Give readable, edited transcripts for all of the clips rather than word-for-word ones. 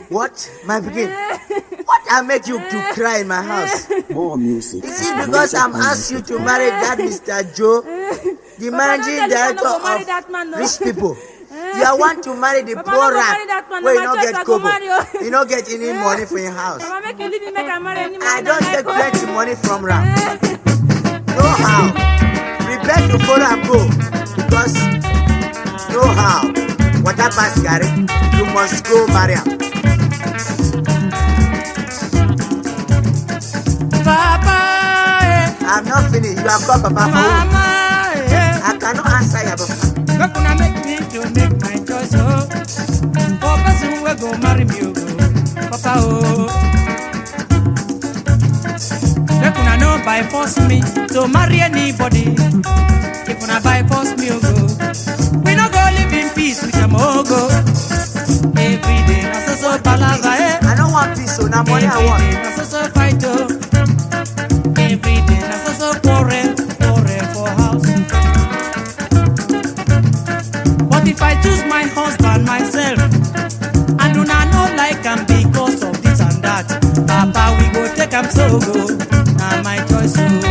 What? My begin? What I make you to cry in my house? More music. Is it because I'm asked you to marry that Mr. Joe, the managing director of rich people? You want to marry the poor rat where you don't get kobo. You don't get any money for your house. I don't take plenty money from rat. No how. Prepare to follow and go. Because no how. Water pass Gary. You must go marry him. Papa, I'm not finished. You have called Papa for Mama, I cannot answer your Papa. not gonna make me to make my choice. Oh, person will go marry me. Oh, Papa, oh. Not gonna know by force me to marry anybody. If una by force me, oh, go. We not go live in peace with them, oh, go. Every day, na so palava, eh. I don't want peace, so now money I want. Every day, na so fight, oh. Every day, na so quarrel for house. But if I choose my husband myself, I do not know like I'm because of this and that. Papa, we go take him so go. Now my choice, oh.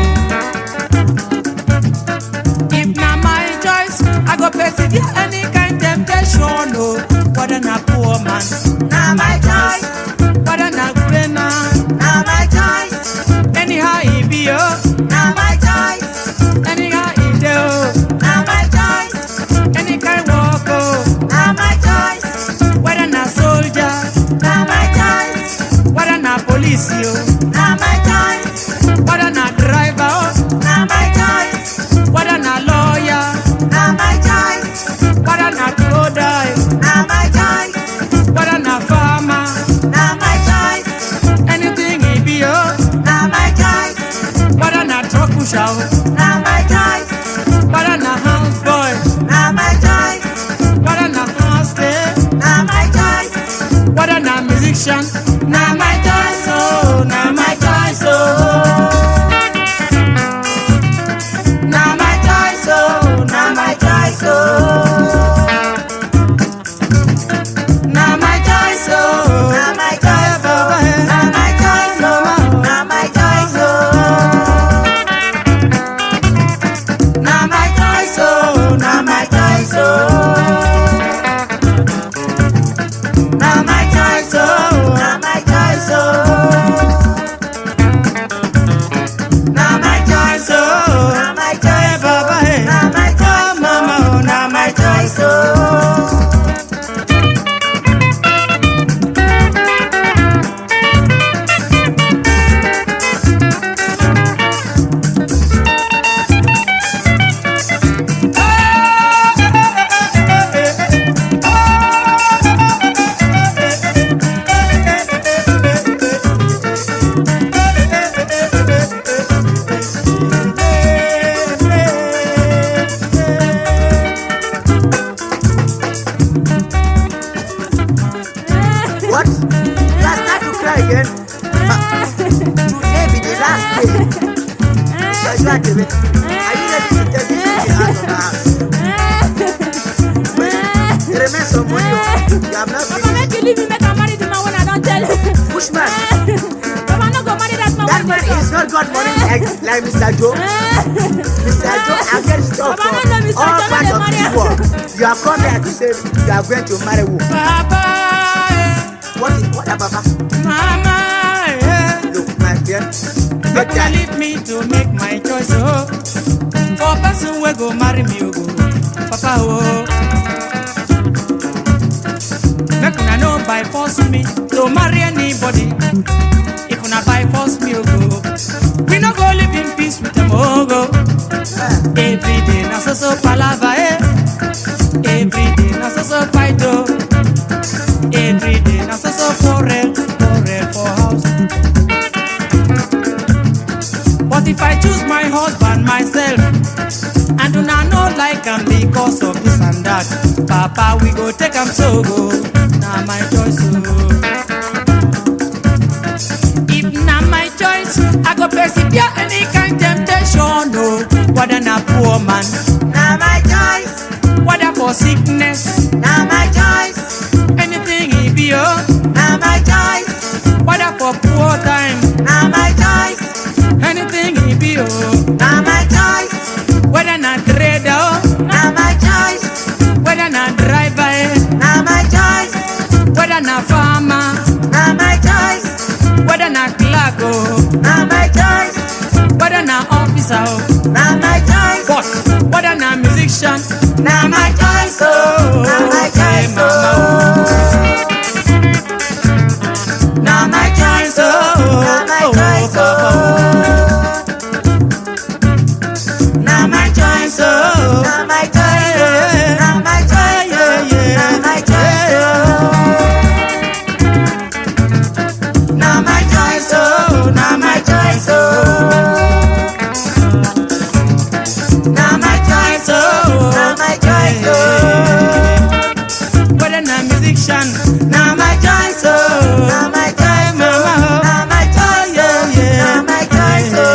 If now my choice, I go persevere any kind temptation, oh. Whether na poor man, now my choice. Whether na great man, now my choice. Anyhow he be, oh. Now my choice. Anyhow he do, oh. Now my choice. Any kind walk, oh. Now my choice. Whether na soldier, now my choice. Whether na police, oh. Now my choice. Whether na driver, oh. Now my choice. Whether na lawyer, now my choice. Whether na clothes, now my choice. Whether na farmer, now my choice. Anything he be, oh. Now my choice. Whether na truck pusher, oh. Now my choice. Whether na house boy, now my choice. Whether na hostel, now my choice. Whether na musician, now my choice, oh. Now my choice, oh. Now my choice, oh. Now my choice, oh. Now my choice, oh. Now my choice, oh. Now my choice, oh. Now my choice, oh. Now my choice, oh. Now my choice, oh. Now my choice, oh. Now my choice, oh. Now my choice, oh. Now my choice, Baba, hey. Now my choice, Mama, oh. Now my choice, oh. What? You are starting to cry again? Today be the last day. Mr. Joe, David, are you ready to take this thing out of the house? Wait, there remains some money. You have not Papa, finished. make you leave me, make I marry the man when I don't tell. Bushman, Papa, no go marry that man. that man is not got money like Mr. Joe. Mr. Joe, I get stuff Papa, from no, Mr. all Joe, parts no, of they this marry. world. You have come here to say you are going to marry who? Papa, What about Papa? Mama, yeah. Look, my dear, But you leave me to make my choice, oh. For person will go marry me, oh, go. Papa, oh. Make una know by force me to marry anybody. If una by force me, oh, go. We no go live in peace with them, oh, go. Every day, na so palava, eh. Every day, na so fight, oh. Every day, na so quarrel for house. But if I choose my husband myself, and do not know like I'm because of this and that, Papa, we go take him so go. Now my choice, oh. If not my choice, I go persevere any kind temptation, no. Whether na poor man, now my choice. whether for sickness, Now my choice. anything he be, oh. Now my musician. Now my choice, oh, now my choice, oh. Now my choice, oh, Now my choice, oh. Now my choice, oh. Now my choice, oh. Now my choice, oh. Now my choice, oh. Now my choice, oh. Now my choice, oh. Now my choice, oh. Now my choice, oh. Whether I'm a musician, Now my choice, oh. Now my choice, oh. Now my choice, oh. Now my choice, oh.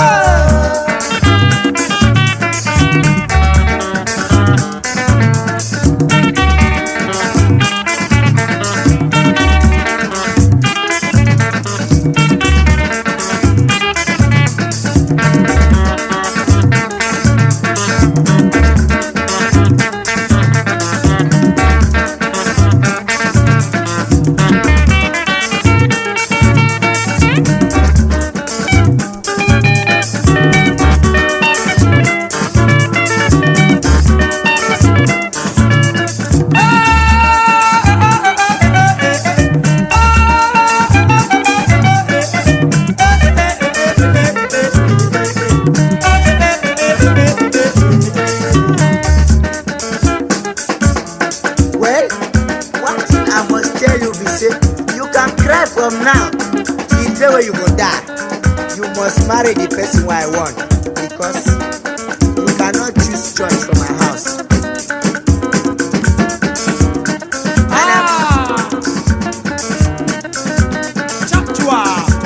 Well, one thing I must tell you be say, you can cry from now till the day where you go die. You must marry the person who I want, because you cannot choose choice from my house. Chachua.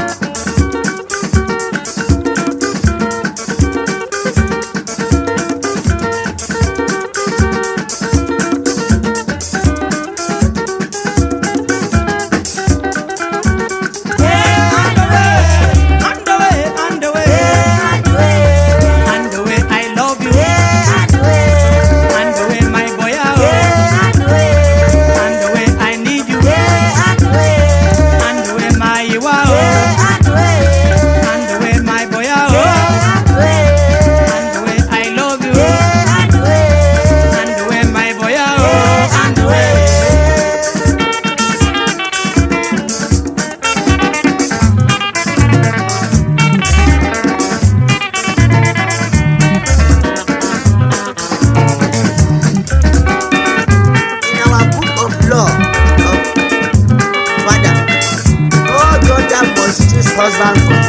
In our book of law of father, no daughter must choose husband from